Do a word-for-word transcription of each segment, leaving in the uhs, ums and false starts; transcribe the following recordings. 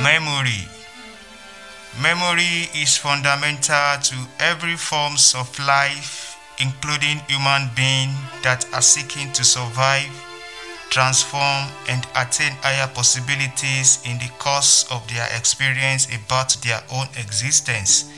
Memory. Memory is fundamental to every forms of life, including human beings that are seeking to survive, transform, and attain higher possibilities in the course of their experience about their own existence.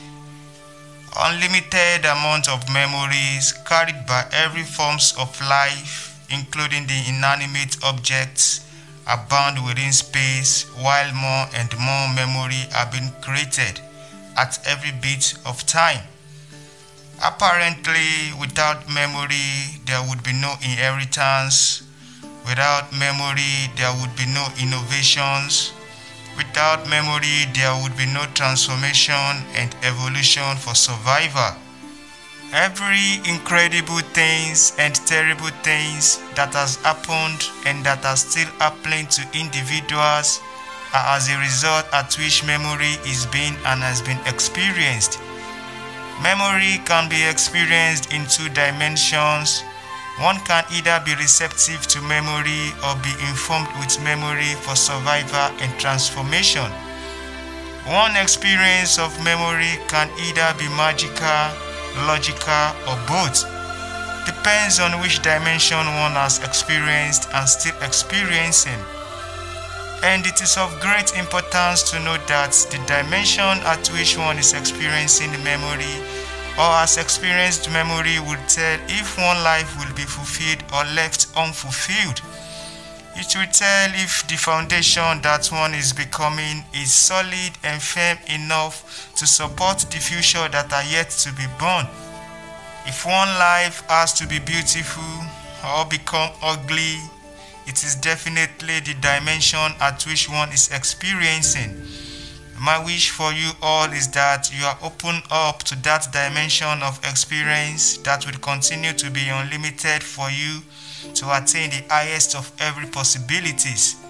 Unlimited amount of memories carried by every forms of life, including the inanimate objects, abound within space, while more and more memory are being created at every bit of time. Apparently, without memory, there would be no inheritance. Without memory, there would be no innovations. Without memory, there would be no transformation and evolution for survival. Every incredible things and terrible things that has happened and that are still happening to individuals are as a result at which memory is being and has been experienced. Memory can be experienced in two dimensions. One can either be receptive to memory or be informed with memory for survival and transformation. One experience of memory can either be magical, logical, or both. Depends on which dimension one has experienced and still experiencing. And it is of great importance to note that the dimension at which one is experiencing memory or has experienced memory will tell if one life will be fulfilled or left unfulfilled. It will tell if the foundation that one is becoming is solid and firm enough to support the future that are yet to be born. If one life has to be beautiful or become ugly, it is definitely the dimension at which one is experiencing. My wish for you all is that you are open up to that dimension of experience that will continue to be unlimited for you to attain the highest of every possibilities.